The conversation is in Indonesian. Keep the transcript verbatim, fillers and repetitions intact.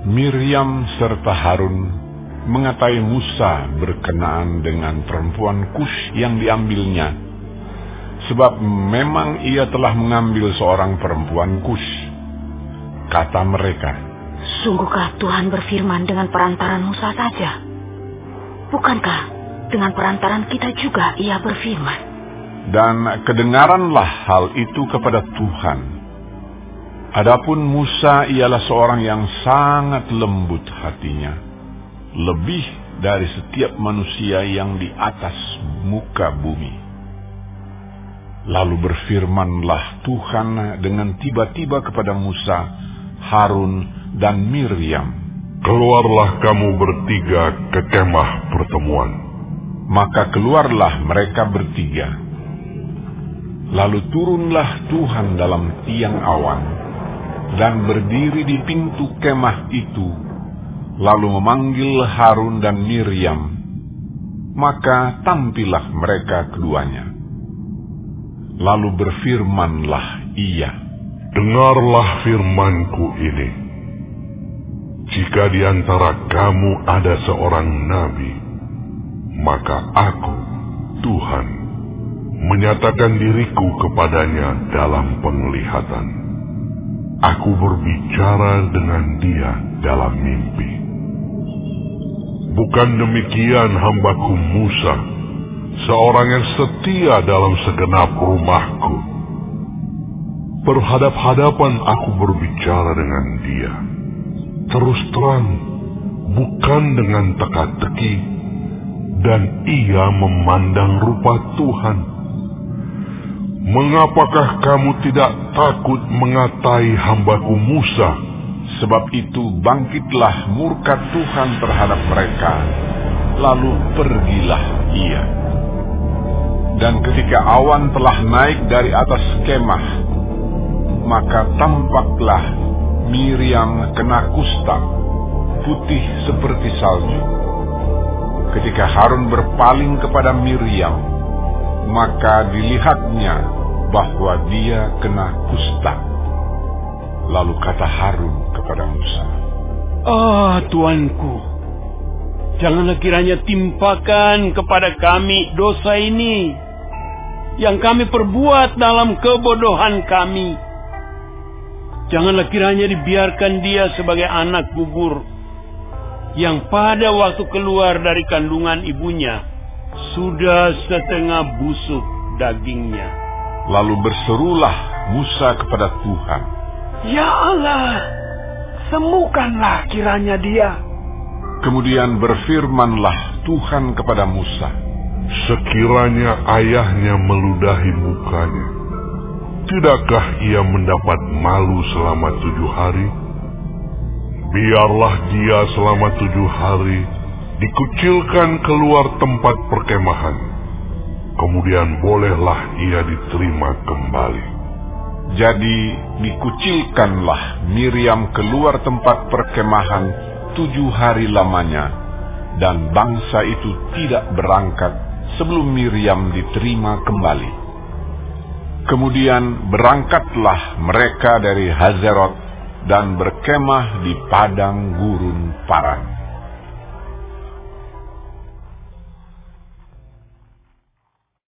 Miriam serta Harun mengatai Musa berkenaan dengan perempuan Kush yang diambilnya, sebab memang ia telah mengambil seorang perempuan Kush. Kata mereka, "Sungguhkah Tuhan berfirman dengan perantaran Musa saja? Bukankah dengan perantaran kita juga ia berfirman?" Dan kedengaranlah hal itu kepada Tuhan. Adapun Musa ialah seorang yang sangat lembut hatinya, lebih dari setiap manusia yang di atas muka bumi. Lalu berfirmanlah Tuhan dengan tiba-tiba kepada Musa, Harun, dan Miriam, "Keluarlah kamu bertiga ke kemah pertemuan." Maka keluarlah mereka bertiga. Lalu turunlah Tuhan dalam tiang awan dan berdiri di pintu kemah itu, lalu memanggil Harun dan Miriam. Maka tampillah mereka keduanya. Lalu berfirmanlah ia, "Dengarlah firmanku ini. Jika di antara kamu ada seorang nabi, maka aku, Tuhan, menyatakan diriku kepadanya dalam penglihatan. Aku berbicara dengan dia dalam mimpi. Bukan demikian hambaku Musa, seorang yang setia dalam segenap rumahku. Berhadap-hadapan aku berbicara dengan dia, terus terang, bukan dengan teka-teki, dan ia memandang rupa Tuhan. Mengapakah kamu tidak takut mengatai hambaku Musa?" Sebab itu bangkitlah murka Tuhan terhadap mereka, lalu pergilah ia. Dan ketika awan telah naik dari atas kemah, maka tampaklah Miriam kena kusta, putih seperti salju. Ketika Harun berpaling kepada Miriam, maka dilihatnya bahwa dia kena kusta. Lalu kata Harun kepada Musa, "Ah, Tuanku, janganlah kiranya timpakan kepada kami dosa ini yang kami perbuat dalam kebodohan kami. Janganlah kiranya dibiarkan dia sebagai anak gugur yang pada waktu keluar dari kandungan ibunya sudah setengah busuk dagingnya." Lalu berserulah Musa kepada Tuhan, "Ya Allah, sembuhkanlah kiranya dia." Kemudian berfirmanlah Tuhan kepada Musa, "Sekiranya ayahnya meludahi mukanya, tidakkah ia mendapat malu selama tujuh hari? Biarlah dia selama tujuh hari dikucilkan keluar tempat perkemahan. Kemudian bolehlah ia diterima kembali." Jadi dikucilkanlah Miriam keluar tempat perkemahan tujuh hari lamanya, dan bangsa itu tidak berangkat sebelum Miriam diterima kembali. Kemudian berangkatlah mereka dari Hazerot dan berkemah di padang gurun Paran.